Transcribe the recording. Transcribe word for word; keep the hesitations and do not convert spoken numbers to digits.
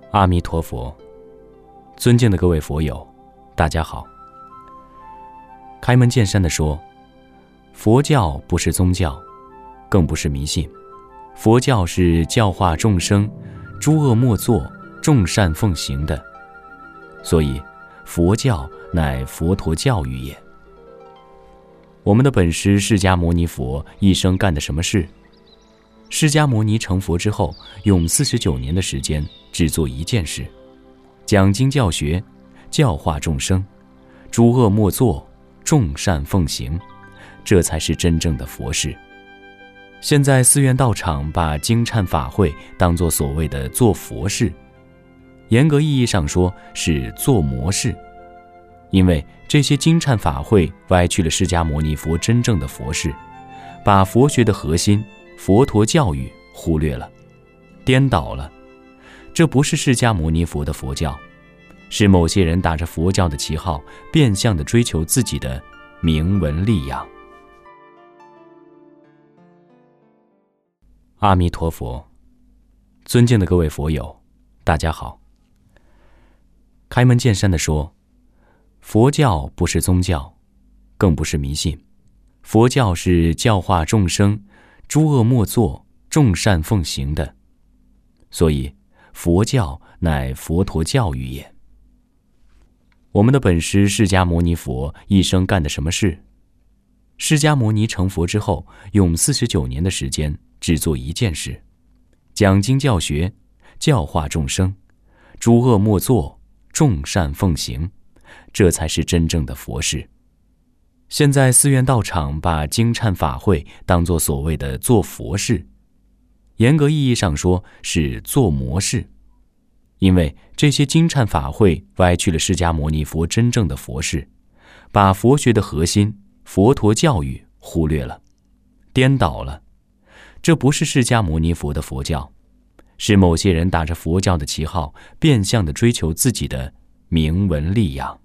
阿弥陀佛，尊敬的各位佛友，大家好。开门见山地说，佛教不是宗教，更不是迷信。佛教是教化众生，诸恶莫作，众善奉行的。所以，佛教乃佛陀教育也。我们的本师释迦牟尼佛一生干的什么事？释迦牟尼成佛之后，用四十九年的时间只做一件事：讲经教学，教化众生，诸恶莫作，众善奉行，这才是真正的佛事。现在寺院道场把经忏法会当作所谓的做佛事，严格意义上说是做魔事，因为这些经忏法会歪曲了释迦牟尼佛真正的佛事，把佛学的核心佛陀教育忽略了，颠倒了。这不是释迦牟尼佛的佛教，是某些人打着佛教的旗号，变相地追求自己的名闻利养。阿弥陀佛，尊敬的各位佛友，大家好。开门见山地说，佛教不是宗教，更不是迷信。佛教是教化众生，诸恶莫作，众善奉行的。所以，佛教乃佛陀教育也。我们的本师释迦牟尼佛一生干的什么事？释迦牟尼成佛之后，用四十九年的时间只做一件事：讲经教学，教化众生，诸恶莫作，众善奉行，这才是真正的佛事。现在寺院道场把经忏法会当作所谓的做佛事，严格意义上说是做魔事，因为这些经忏法会歪曲了释迦牟尼佛真正的佛事，把佛学的核心佛陀教育忽略了，颠倒了。这不是释迦牟尼佛的佛教，是某些人打着佛教的旗号，变相地追求自己的名闻利养。